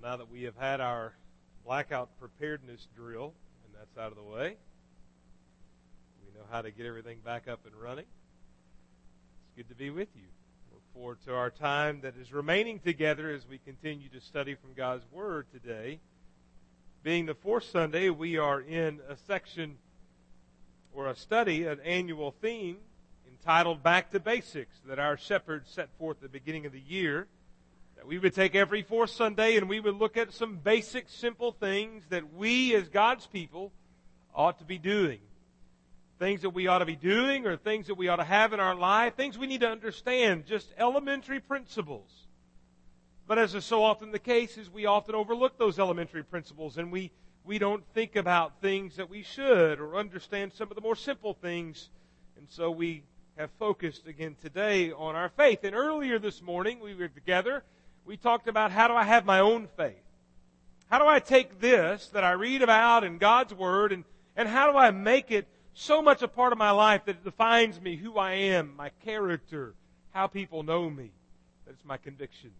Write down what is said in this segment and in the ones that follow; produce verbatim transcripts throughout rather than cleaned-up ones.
Well, now that we have had our blackout preparedness drill, and that's out of the way, we know how to get everything back up and running. It's good to be with you. Look forward to our time that is remaining together as we continue to study from God's Word today. Being the fourth Sunday, we are in a section or a study, an annual theme entitled Back to Basics that our shepherds set forth at the beginning of the year. That we would take every fourth Sunday and we would look at some basic, simple things that we as God's people ought to be doing. Things that we ought to be doing or things that we ought to have in our life. Things we need to understand, just elementary principles. But as is so often the case, is we often overlook those elementary principles and we, we don't think about things that we should or understand some of the more simple things. And so we have focused again today on our faith. And earlier this morning we were together. We talked about how do I have my own faith? How do I take this that I read about in God's Word and, and how do I make it so much a part of my life that it defines me, who I am, my character, how people know me, that it's my convictions.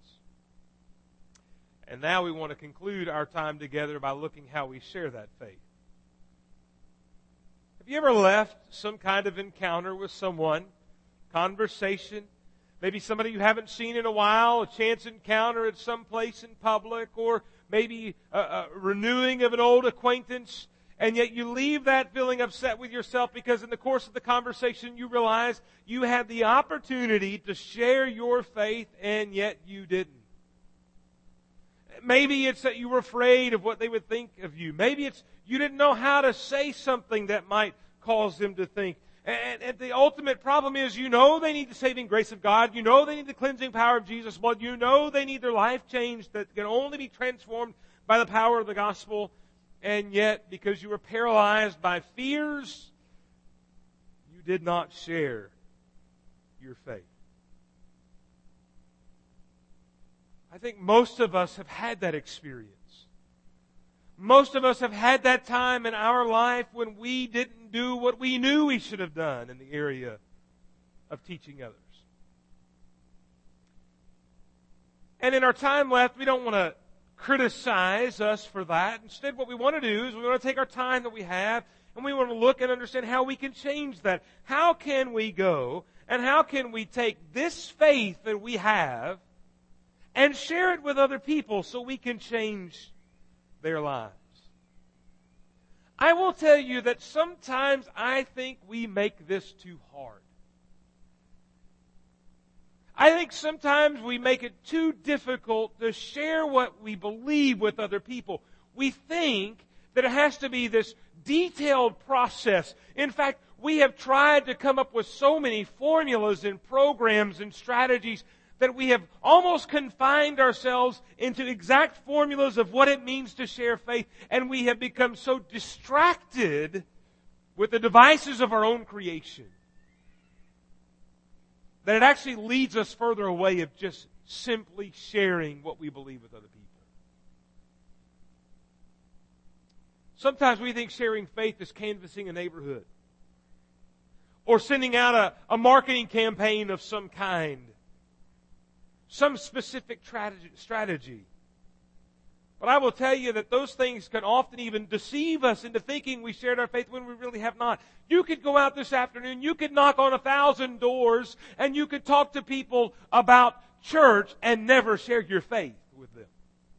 And now we want to conclude our time together by looking how we share that faith. Have you ever left some kind of encounter with someone, conversation, maybe somebody you haven't seen in a while, a chance encounter at some place in public, or maybe a, a renewing of an old acquaintance, and yet you leave that feeling upset with yourself because in the course of the conversation you realize you had the opportunity to share your faith and yet you didn't. Maybe it's that you were afraid of what they would think of you. Maybe it's you didn't know how to say something that might cause them to think. And, and the ultimate problem is you know they need the saving grace of God. You know they need the cleansing power of Jesus' blood. You know they need their life changed that can only be transformed by the power of the gospel. And yet, because you were paralyzed by fears, you did not share your faith. I think most of us have had that experience. Most of us have had that time in our life when we didn't do what we knew we should have done in the area of teaching others. And in our time left, we don't want to criticize us for that. Instead, what we want to do is we want to take our time that we have and we want to look and understand how we can change that. How can we go and how can we take this faith that we have and share it with other people so we can change their lives? I will tell you that sometimes I think we make this too hard. I think sometimes we make it too difficult to share what we believe with other people. We think that it has to be this detailed process. In fact, we have tried to come up with so many formulas and programs and strategies that we have almost confined ourselves into exact formulas of what it means to share faith, and we have become so distracted with the devices of our own creation that it actually leads us further away of just simply sharing what we believe with other people. Sometimes we think sharing faith is canvassing a neighborhood or sending out a, a marketing campaign of some kind. Some specific strategy. But I will tell you that those things can often even deceive us into thinking we shared our faith when we really have not. You could go out this afternoon, you could knock on a thousand doors, and you could talk to people about church and never share your faith with them.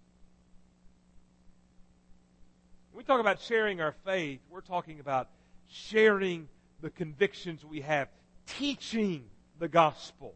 When we talk about sharing our faith, we're talking about sharing the convictions we have, teaching the gospel.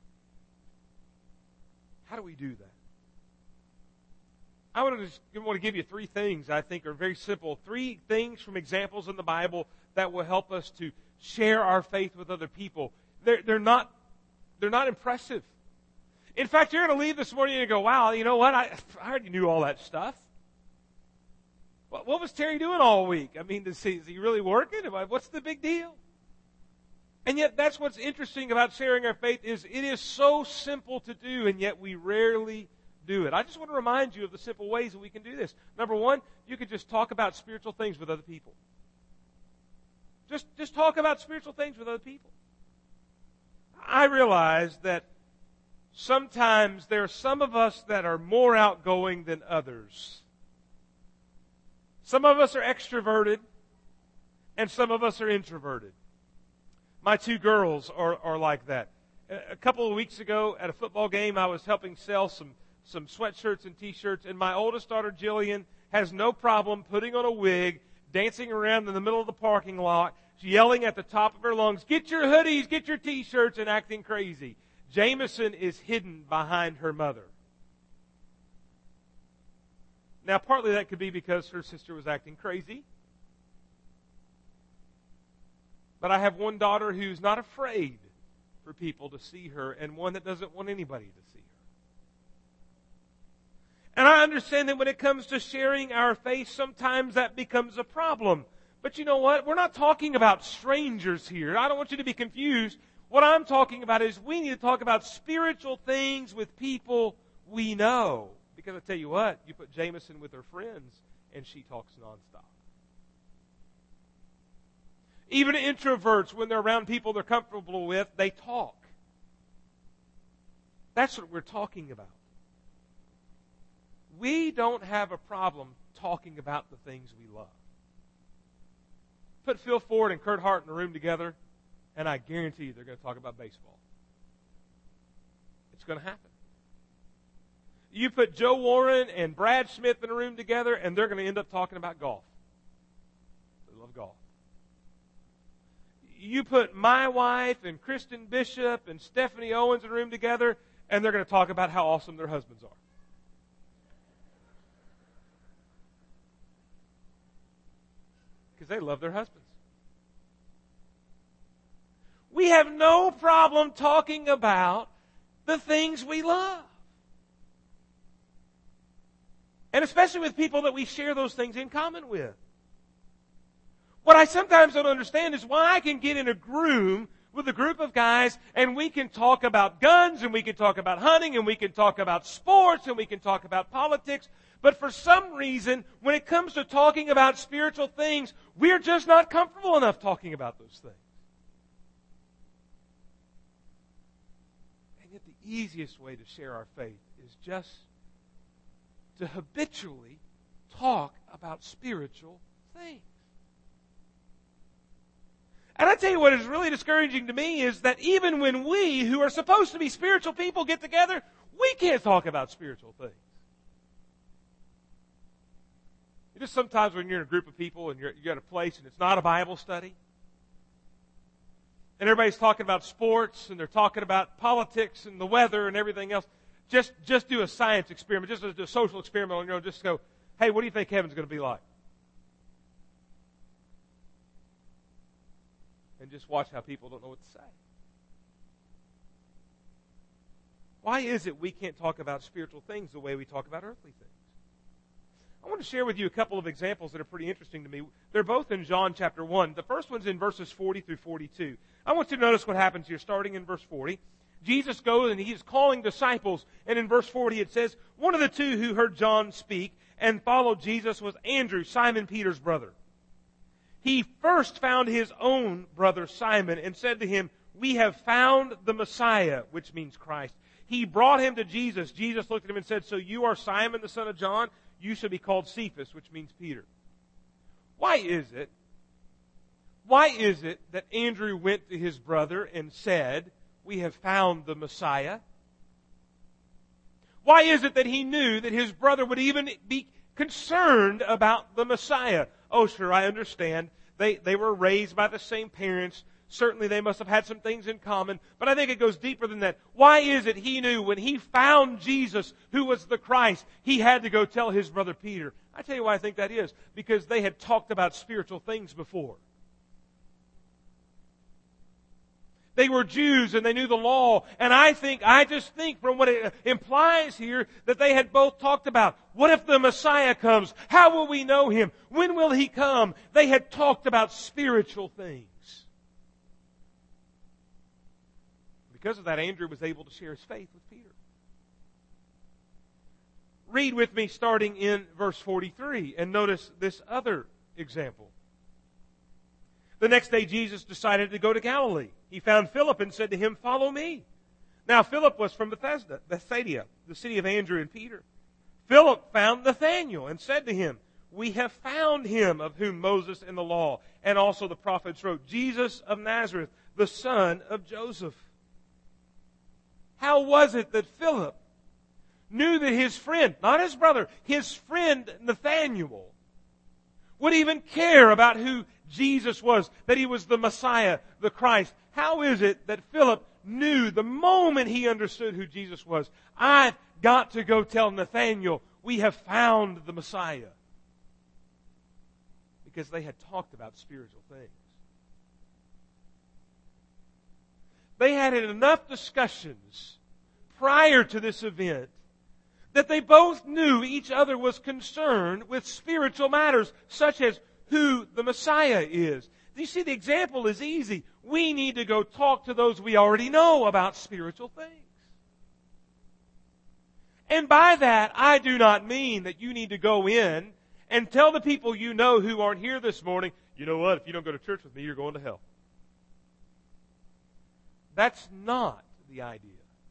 How do we do that? I want to, just, want to give you three things I think are very simple. Three things from examples in the Bible that will help us to share our faith with other people. They're, they're not, they're not impressive. In fact, you're going to leave this morning and go, wow, you know what? I, I already knew all that stuff. What, what was Terry doing all week? I mean, is he, is he really working? What's the big deal? And yet that's what's interesting about sharing our faith is it is so simple to do, and yet we rarely do it. I just want to remind you of the simple ways that we can do this. Number one, you could just talk about spiritual things with other people. Just, just talk about spiritual things with other people. I realize that sometimes there are some of us that are more outgoing than others. Some of us are extroverted, and some of us are introverted. My two girls are, are like that. A couple of weeks ago at a football game, I was helping sell some, some sweatshirts and t-shirts, and my oldest daughter, Jillian, has no problem putting on a wig, dancing around in the middle of the parking lot, yelling at the top of her lungs, "Get your hoodies, get your t-shirts," and acting crazy. Jameson is hidden behind her mother. Now, partly that could be because her sister was acting crazy. But I have one daughter who's not afraid for people to see her, and one that doesn't want anybody to see her. And I understand that when it comes to sharing our faith, sometimes that becomes a problem. But you know what? We're not talking about strangers here. I don't want you to be confused. What I'm talking about is we need to talk about spiritual things with people we know. Because I tell you what, you put Jameson with her friends, and she talks nonstop. Even introverts, when they're around people they're comfortable with, they talk. That's what we're talking about. We don't have a problem talking about the things we love. Put Phil Ford and Kurt Hart in a room together, and I guarantee you they're going to talk about baseball. It's going to happen. You put Joe Warren and Brad Smith in a room together, and they're going to end up talking about golf. They love golf. You put my wife and Kristen Bishop and Stephanie Owens in a room together, and they're going to talk about how awesome their husbands are. Because they love their husbands. We have no problem talking about the things we love. And especially with people that we share those things in common with. What I sometimes don't understand is why I can get in a room with a group of guys and we can talk about guns and we can talk about hunting and we can talk about sports and we can talk about politics. But for some reason, when it comes to talking about spiritual things, we're just not comfortable enough talking about those things. And yet the easiest way to share our faith is just to habitually talk about spiritual things. And I tell you what is really discouraging to me is that even when we, who are supposed to be spiritual people, get together, we can't talk about spiritual things. Just sometimes when you're in a group of people and you're, you're at a place and it's not a Bible study, and everybody's talking about sports and they're talking about politics and the weather and everything else, just, just do a science experiment, just a, a social experiment on your own. Just go, hey, what do you think heaven's going to be like? And just watch how people don't know what to say. Why is it we can't talk about spiritual things the way we talk about earthly things? I want to share with you a couple of examples that are pretty interesting to me. They're both in John chapter one. The first one's in verses forty through forty-two. I want you to notice what happens here, starting in verse forty. Jesus goes and he's calling disciples, and in verse forty it says, one of the two who heard John speak and followed Jesus was Andrew, Simon Peter's brother. He first found his own brother Simon and said to him, we have found the Messiah, which means Christ. He brought him to Jesus. Jesus looked at him and said, so you are Simon the son of John? You shall be called Cephas, which means Peter. Why is it, why is it that Andrew went to his brother and said, we have found the Messiah? Why is it that he knew that his brother would even be concerned about the Messiah? Oh, sure, I understand. They, they were raised by the same parents. Certainly they must have had some things in common. But I think it goes deeper than that. Why is it he knew when he found Jesus, who was the Christ, he had to go tell his brother Peter? I tell you why I think that is. Because they had talked about spiritual things before. They were Jews and they knew the law. And I think, I just think from what it implies here, that they had both talked about, what if the Messiah comes? How will we know Him? When will He come? They had talked about spiritual things. Because of that, Andrew was able to share his faith with Peter. Read with me starting in verse forty-three and notice this other example. The next day Jesus decided to go to Galilee. He found Philip and said to him, follow me. Now, Philip was from Bethesda, Bethsaida, the city of Andrew and Peter. Philip found Nathanael and said to him, "We have found him of whom Moses in the law and also the prophets wrote, Jesus of Nazareth, the son of Joseph." How was it that Philip knew that his friend, not his brother, his friend Nathanael, would even care about who Jesus was, that he was the Messiah, the Christ? How is it that Philip knew the moment he understood who Jesus was, I've got to go tell Nathanael, we have found the Messiah? Because they had talked about spiritual things. They had had enough discussions prior to this event that they both knew each other was concerned with spiritual matters, such as who the Messiah is. You see, the example is easy. We need to go talk to those we already know about spiritual things. And by that, I do not mean that you need to go in and tell the people you know who aren't here this morning, you know what, if you don't go to church with me, you're going to hell. That's not the idea.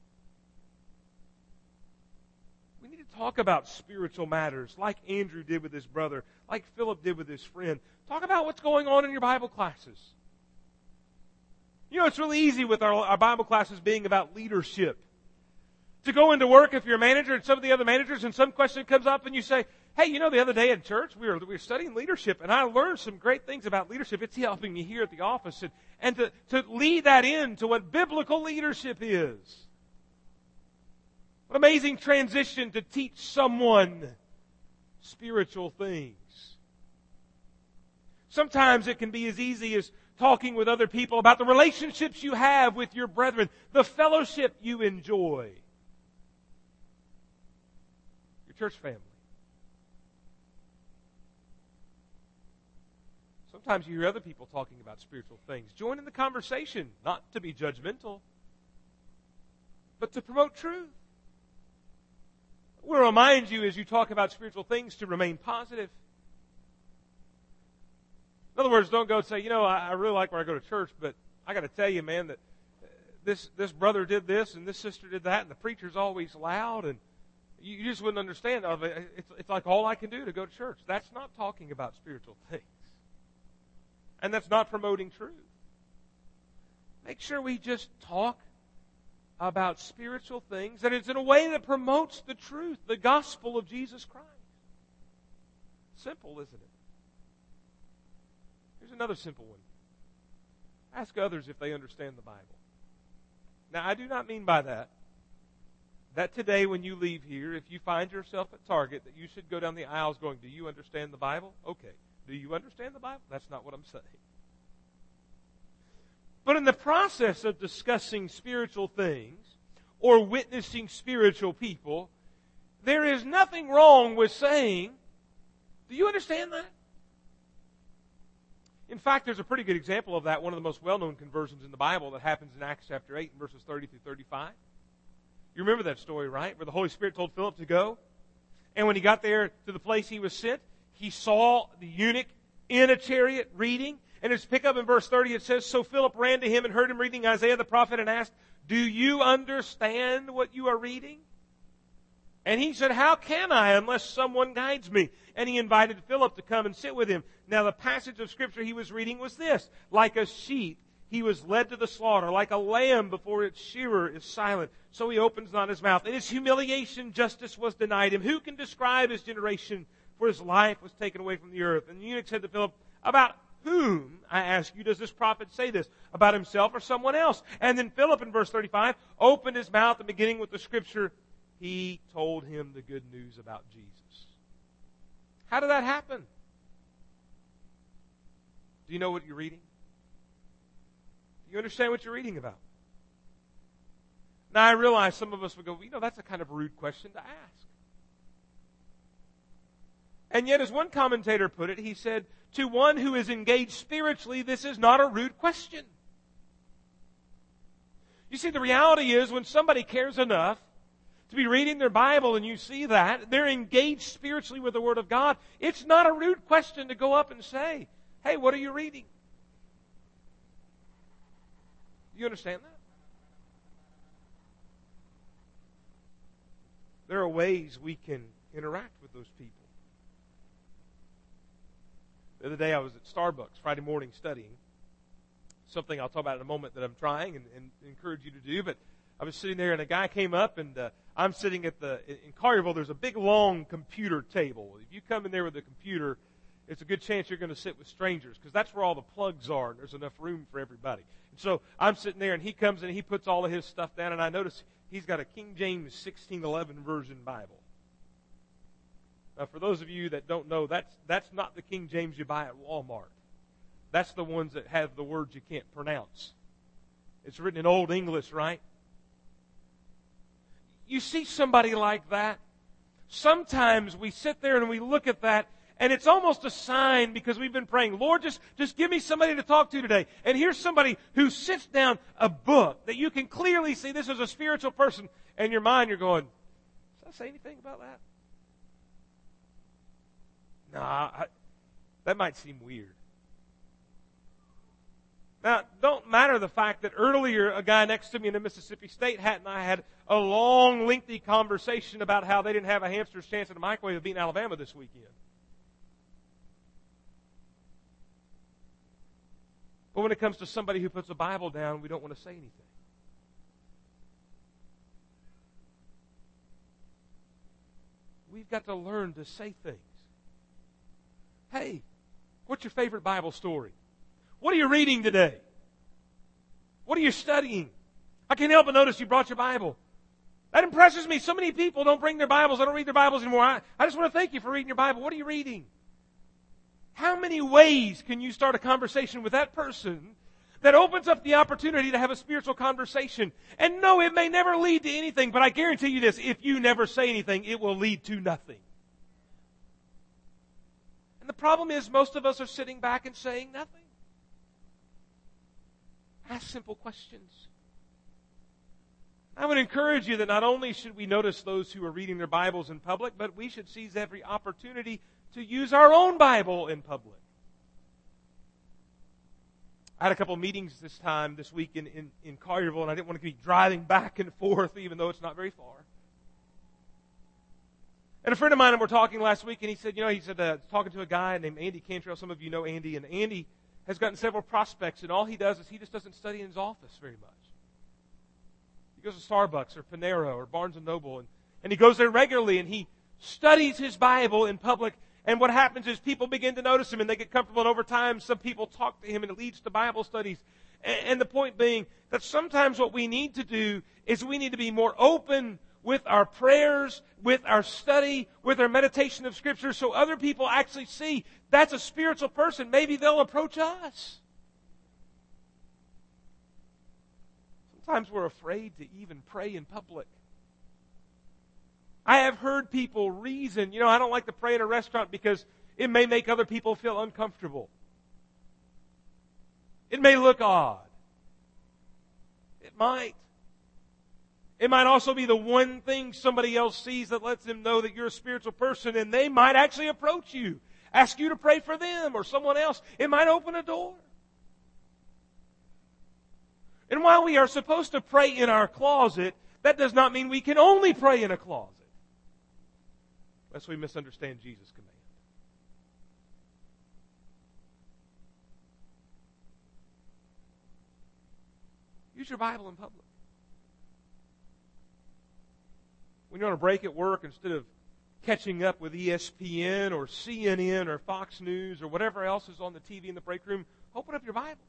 We need to talk about spiritual matters like Andrew did with his brother, like Philip did with his friend. Talk about what's going on in your Bible classes. You know, it's really easy with our, our Bible classes being about leadership. To go into work if you're a manager and some of the other managers and some question comes up and you say, hey, you know, the other day in church we were, we were studying leadership and I learned some great things about leadership. It's helping me here at the office. And, and to, to lead that into what biblical leadership is. What an amazing transition to teach someone spiritual things. Sometimes it can be as easy as talking with other people about the relationships you have with your brethren, the fellowship you enjoy. Your church family. Sometimes you hear other people talking about spiritual things. Join in the conversation, not to be judgmental, but to promote truth. We'll remind you as you talk about spiritual things to remain positive. In other words, don't go and say, you know, I, I really like where I go to church, but I got to tell you, man, that this this brother did this and this sister did that, and the preacher's always loud, and you, you just wouldn't understand. It's, it's like all I can do to go to church. That's not talking about spiritual things. And that's not promoting truth. Make sure we just talk about spiritual things, and it's in a way that promotes the truth, the gospel of Jesus Christ. Simple, isn't it? Here's another simple one. Ask others if they understand the Bible. Now, I do not mean by that that today when you leave here, if you find yourself at Target, that you should go down the aisles going, do you understand the Bible? Okay. Do you understand the Bible? That's not what I'm saying. But in the process of discussing spiritual things or witnessing spiritual people, there is nothing wrong with saying, do you understand that? In fact, there's a pretty good example of that. One of the most well-known conversions in the Bible that happens in Acts chapter eight, verses thirty through thirty-five. You remember that story, right? Where the Holy Spirit told Philip to go. And when he got there to the place he was sent, he saw the eunuch in a chariot reading. And as pick up in verse thirty, it says, so Philip ran to him and heard him reading Isaiah the prophet and asked, do you understand what you are reading? And he said, how can I unless someone guides me? And he invited Philip to come and sit with him. Now the passage of Scripture he was reading was this. Like a sheep, he was led to the slaughter. Like a lamb before its shearer is silent, so he opens not his mouth. In his humiliation, justice was denied him. Who can describe his generation? For his life was taken away from the earth. And the eunuch said to Philip, about whom, I ask you, does this prophet say this? About himself or someone else? And then Philip in verse thirty-five opened his mouth and beginning with the Scripture, he told him the good news about Jesus. How did that happen? Do you know what you're reading? Do you understand what you're reading about? Now I realize some of us would go, you know, that's a kind of rude question to ask. And yet, as one commentator put it, he said, to one who is engaged spiritually, this is not a rude question. You see, the reality is when somebody cares enough to be reading their Bible and you see that, they're engaged spiritually with the Word of God, it's not a rude question to go up and say, hey, what are you reading? You understand that? there are ways we can interact with those people. The other day I was at Starbucks Friday morning studying. Something I'll talk about in a moment that I'm trying and, and encourage you to do. But I was sitting there and a guy came up and uh, I'm sitting at the, in Collierville there's a big long computer table. If you come in there with a computer, it's a good chance you're going to sit with strangers because that's where all the plugs are and there's enough room for everybody. And so I'm sitting there and he comes in and he puts all of his stuff down and I notice he's got a King James sixteen eleven version Bible. Now for those of you that don't know, that's, that's not the King James you buy at Walmart. That's the ones that have the words you can't pronounce. It's written in Old English, right? You see somebody like that, sometimes we sit there and we look at that and it's almost a sign because we've been praying, Lord, just, just give me somebody to talk to today. And here's somebody who sits down a book that you can clearly see this is a spiritual person. And in your mind you're going, does that say anything about that? Nah, I, that might seem weird. Now, don't matter the fact that earlier a guy next to me in the Mississippi State hat and I had a long, lengthy conversation about how they didn't have a hamster's chance in the microwave of beating Alabama this weekend. But when it comes to somebody who puts a Bible down, we don't want to say anything. We've got to learn to say things. Hey, what's your favorite Bible story? What are you reading today? What are you studying? I can't help but notice you brought your Bible. That impresses me. So many people don't bring their Bibles. They don't read their Bibles anymore. I, I just want to thank you for reading your Bible. What are you reading? How many ways can you start a conversation with that person that opens up the opportunity to have a spiritual conversation? And no, it may never lead to anything, but I guarantee you this, if you never say anything, it will lead to nothing. And the problem is most of us are sitting back and saying nothing. Ask simple questions. I would encourage you that not only should we notice those who are reading their Bibles in public, but we should seize every opportunity to use our own Bible in public. I had a couple of meetings this time, this week in, in, in Collierville, and I didn't want to be driving back and forth, even though it's not very far. And a friend of mine and we were talking last week, and he said, you know, he said, uh, talking to a guy named Andy Cantrell. Some of you know Andy, and Andy has gotten several prospects, and all he does is he just doesn't study in his office very much. He goes to Starbucks or Panera or Barnes and Noble, and, and he goes there regularly, and he studies his Bible in public. And what happens is people begin to notice him and they get comfortable. And over time, some people talk to him and it leads to Bible studies. And the point being that sometimes what we need to do is we need to be more open with our prayers, with our study, with our meditation of Scripture so other people actually see that's a spiritual person. Maybe they'll approach us. Sometimes we're afraid to even pray in public. I have heard people reason, you know, I don't like to pray in a restaurant because it may make other people feel uncomfortable. It may look odd. It might. It might also be the one thing somebody else sees that lets them know that you're a spiritual person, and they might actually approach you, ask you to pray for them or someone else. It might open a door. And while we are supposed to pray in our closet, that does not mean we can only pray in a closet. Lest we misunderstand Jesus' command. Use your Bible in public. When you're on a break at work, instead of catching up with E S P N or C N N or Fox News or whatever else is on the T V in the break room, open up your Bible.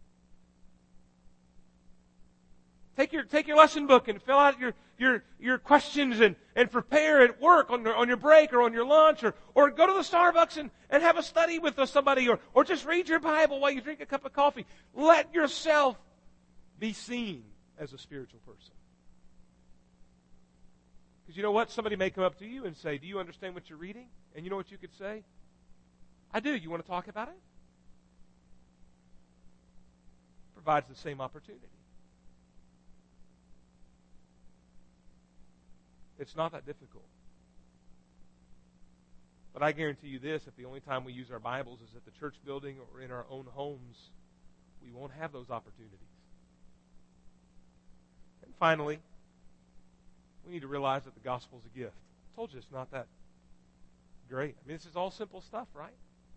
Take your, take your lesson book and fill out your, your, your questions and, and prepare at work on your, on your break or on your lunch or, or go to the Starbucks and, and have a study with somebody or, or just read your Bible while you drink a cup of coffee. Let yourself be seen as a spiritual person. Because you know what? Somebody may come up to you and say, do you understand what you're reading? And you know what you could say? I do. You want to talk about it? Provides the same opportunity. It's not that difficult. But I guarantee you this, if the only time we use our Bibles is at the church building or in our own homes, we won't have those opportunities. And finally, we need to realize that the gospel is a gift. I told you it's not that great. I mean, this is all simple stuff, right?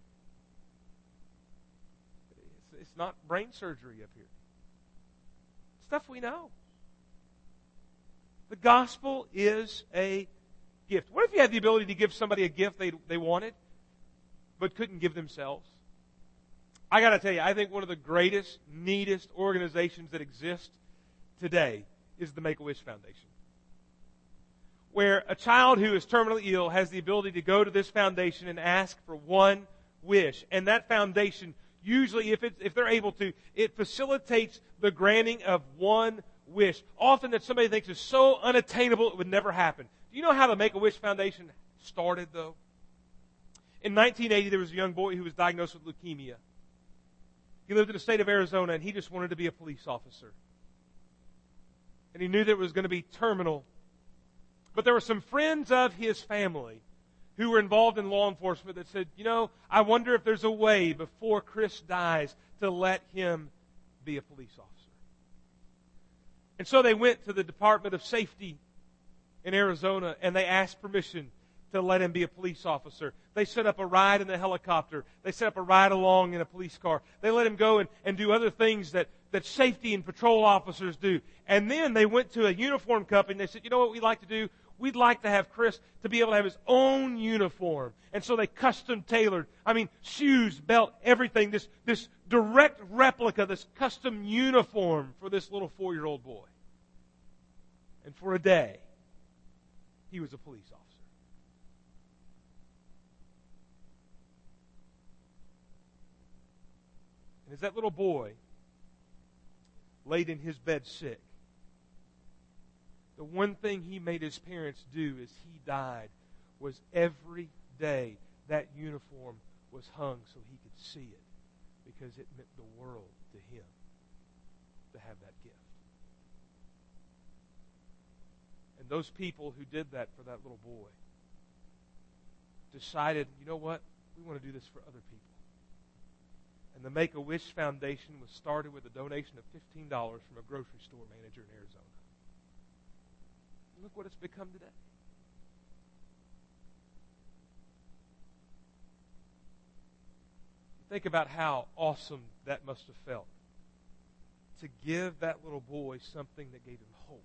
It's, it's not brain surgery up here. Stuff we know. The gospel is a gift. What if you had the ability to give somebody a gift they they wanted, but couldn't give themselves? I got to tell you, I think one of the greatest, neatest organizations that exist today is the Make-A-Wish Foundation, where a child who is terminally ill has the ability to go to this foundation and ask for one wish. And that foundation, usually, if, it's, if they're able to, it facilitates the granting of one wish. Often that somebody thinks is so unattainable it would never happen. Do you know how the Make-A-Wish Foundation started, though? In nineteen eighty, there was a young boy who was diagnosed with leukemia. He lived in the state of Arizona, and he just wanted to be a police officer. And he knew that it was going to be terminal. But there were some friends of his family who were involved in law enforcement that said, you know, I wonder if there's a way before Chris dies to let him be a police officer. And so they went to the Department of Safety in Arizona, and they asked permission to let him be a police officer. They set up a ride in the helicopter. They set up a ride along in a police car. They let him go and, and do other things that, that safety and patrol officers do. And then they went to a uniform company and they said, you know what we'd like to do? We'd like to have Chris to be able to have his own uniform. And so they custom tailored, I mean, shoes, belt, everything, this, this direct replica, this custom uniform for this little four-year-old boy. And for a day, he was a police officer. And as that little boy laid in his bed sick, the one thing he made his parents do as he died was every day that uniform was hung so he could see it, because it meant the world to him to have that gift. And those people who did that for that little boy decided, you know what? We want to do this for other people. And the Make-A-Wish Foundation was started with a donation of fifteen dollars from a grocery store manager in Arizona. And look what it's become today. Think about how awesome that must have felt to give that little boy something that gave him hope,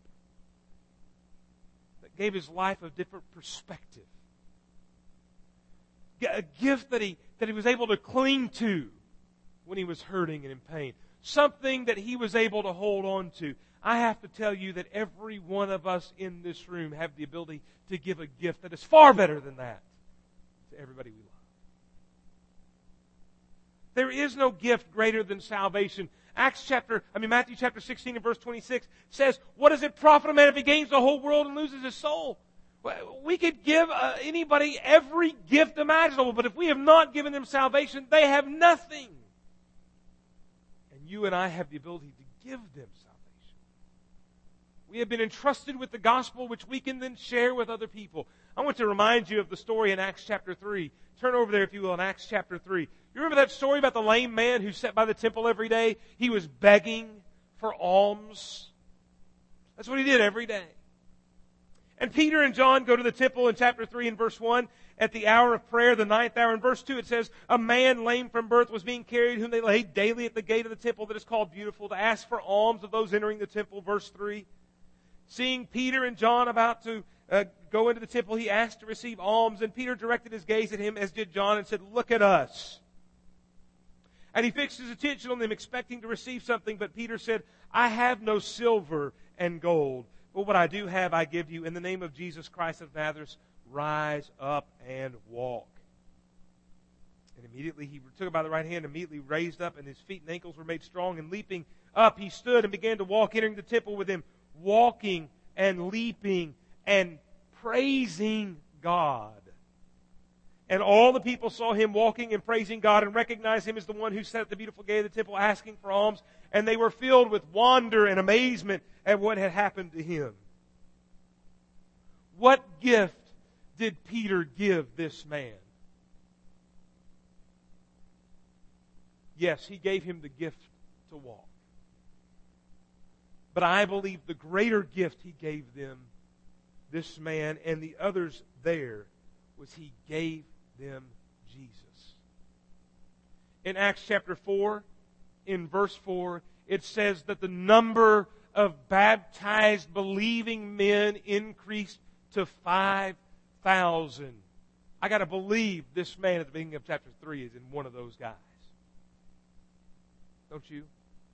that gave his life a different perspective, a gift that he, that he was able to cling to when he was hurting and in pain. Something that he was able to hold on to. I have to tell you that every one of us in this room have the ability to give a gift that is far better than that to everybody we love. There is no gift greater than salvation. Acts chapter, I mean Matthew chapter sixteen and verse twenty-six says, what does it profit a man if he gains the whole world and loses his soul? We could give uh, anybody every gift imaginable, but if we have not given them salvation, they have nothing. You and I have the ability to give them salvation. We have been entrusted with the gospel, which we can then share with other people. I want to remind you of the story in Acts chapter three. Turn over there, if you will, in Acts chapter three. You remember that story about the lame man who sat by the temple every day? He was begging for alms. That's what he did every day. And Peter and John go to the temple in chapter three and verse one. At the hour of prayer, the ninth hour, in verse two, it says, a man lame from birth was being carried, whom they laid daily at the gate of the temple that is called Beautiful, to ask for alms of those entering the temple. Verse three. Seeing Peter and John about to uh, go into the temple, he asked to receive alms, and Peter directed his gaze at him, as did John, and said, look at us. And he fixed his attention on them, expecting to receive something, but Peter said, I have no silver and gold, but what I do have I give you. In the name of Jesus Christ of Nazareth, rise up and walk. And immediately he took him by the right hand, immediately raised up, and his feet and ankles were made strong. And leaping up, he stood and began to walk, entering the temple with him, walking and leaping and praising God. And all the people saw him walking and praising God and recognized him as the one who sat at the beautiful gate of the temple asking for alms. And they were filled with wonder and amazement at what had happened to him. What gift did Peter give this man? Yes, he gave him the gift to walk. But I believe the greater gift he gave them this man and the others there was He gave them Jesus. In Acts chapter four, in verse four, it says that the number of baptized believing men increased to five thousand. I got to believe this man at the beginning of chapter three is in one of those guys. Don't you?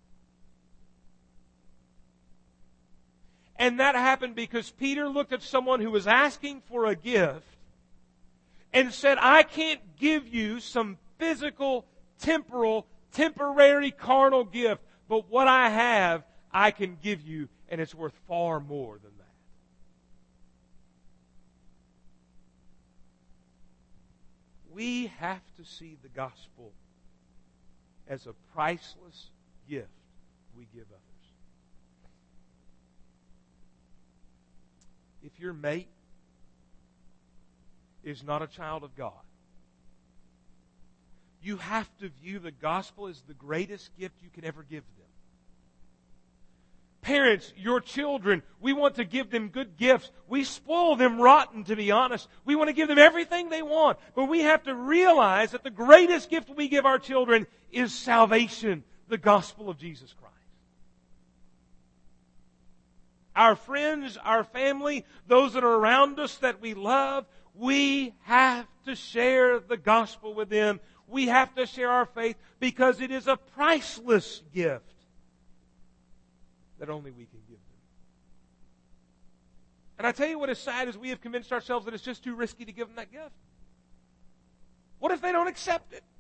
And that happened because Peter looked at someone who was asking for a gift and said, I can't give you some physical, temporal, temporary, carnal gift, but what I have, I can give you, and it's worth far more than that. We have to see the gospel as a priceless gift we give others. If your mate is not a child of God, you have to view the gospel as the greatest gift you can ever give them. Parents, your children, we want to give them good gifts. We spoil them rotten, to be honest. We want to give them everything they want. But we have to realize that the greatest gift we give our children is salvation, the gospel of Jesus Christ. Our friends, our family, those that are around us that we love, we have to share the gospel with them. We have to share our faith because it is a priceless gift that only we can give them. And I tell you what is sad is we have convinced ourselves that it's just too risky to give them that gift. What if they don't accept it?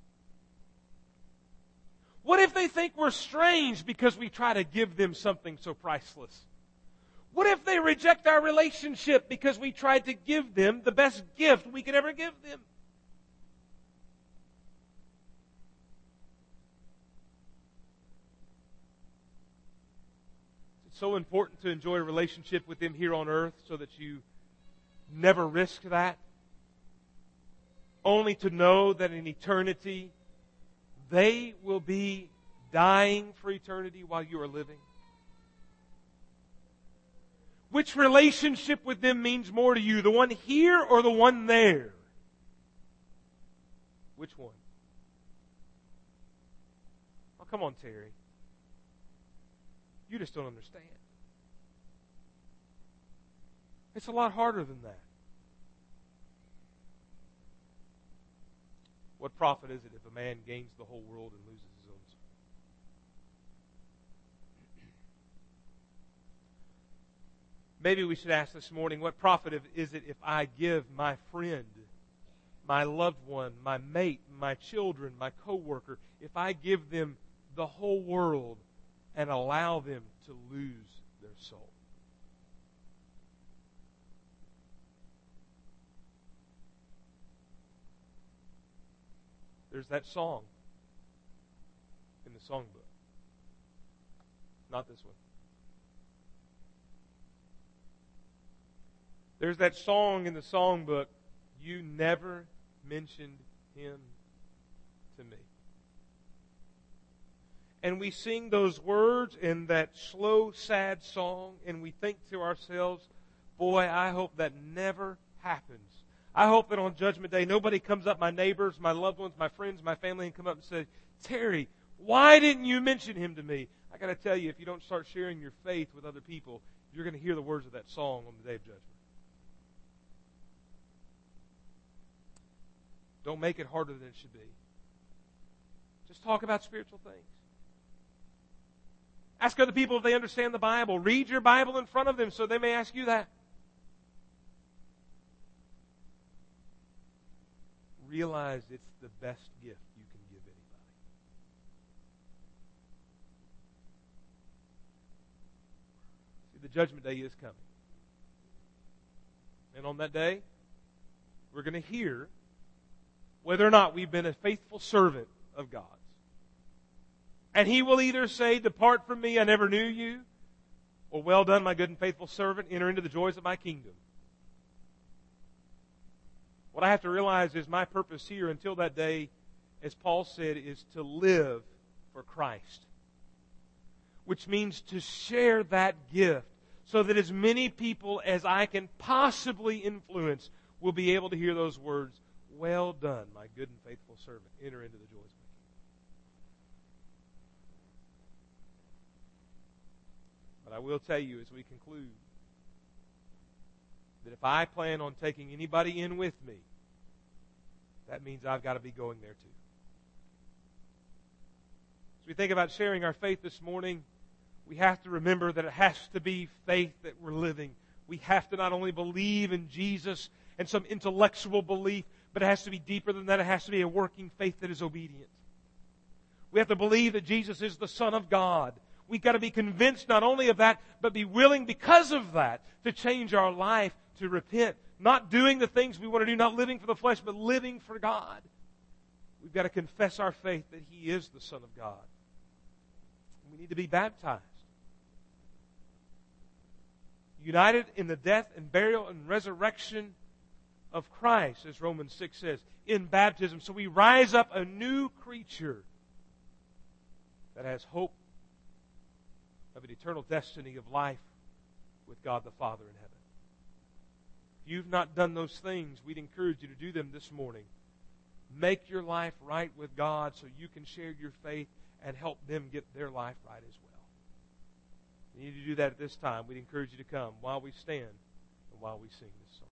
What if they think we're strange because we try to give them something so priceless? What if they reject our relationship because we tried to give them the best gift we could ever give them? It's so important to enjoy a relationship with them here on earth so that you never risk that. Only to know that in eternity, they will be dying for eternity while you are living. Which relationship with them means more to you? The one here or the one there? Which one? Oh, come on, Terry. You just don't understand. It's a lot harder than that. What profit is it if a man gains the whole world and loses his own soul? Maybe we should ask this morning, what profit is it if I give my friend, my loved one, my mate, my children, my coworker, if I give them the whole world and allow them to lose their soul? There's that song in the songbook. Not this one. There's that song in the songbook, you never mentioned him to me. And we sing those words in that slow, sad song, and we think to ourselves, boy, I hope that never happens. I hope that on Judgment Day, nobody comes up, my neighbors, my loved ones, my friends, my family, and come up and say, Terry, why didn't you mention him to me? I got to tell you, if you don't start sharing your faith with other people, you're going to hear the words of that song on the Day of Judgment. Don't make it harder than it should be. Just talk about spiritual things. Ask other people if they understand the Bible. Read your Bible in front of them so they may ask you that. Realize it's the best gift you can give anybody. See, the judgment day is coming. And on that day, we're going to hear whether or not we've been a faithful servant of God's. And He will either say, depart from me, I never knew you, or well done, my good and faithful servant, enter into the joys of my kingdom. What I have to realize is my purpose here until that day, as Paul said, is to live for Christ. Which means to share that gift so that as many people as I can possibly influence will be able to hear those words, "Well done, my good and faithful servant. Enter into the joys of my kingdom." But I will tell you as we conclude that if I plan on taking anybody in with me, that means I've got to be going there too. As we think about sharing our faith this morning, we have to remember that it has to be faith that we're living. We have to not only believe in Jesus and some intellectual belief, but it has to be deeper than that. It has to be a working faith that is obedient. We have to believe that Jesus is the Son of God. We've got to be convinced not only of that, but be willing because of that to change our life, to repent. Not doing the things we want to do, not living for the flesh, but living for God. We've got to confess our faith that He is the Son of God. We need to be baptized. United in the death and burial and resurrection of Christ, as Romans six says, in baptism. So we rise up a new creature that has hope of an eternal destiny of life with God the Father in heaven. If you've not done those things, we'd encourage you to do them this morning. Make your life right with God so you can share your faith and help them get their life right as well. You need to do that at this time. We'd encourage you to come while we stand and while we sing this song.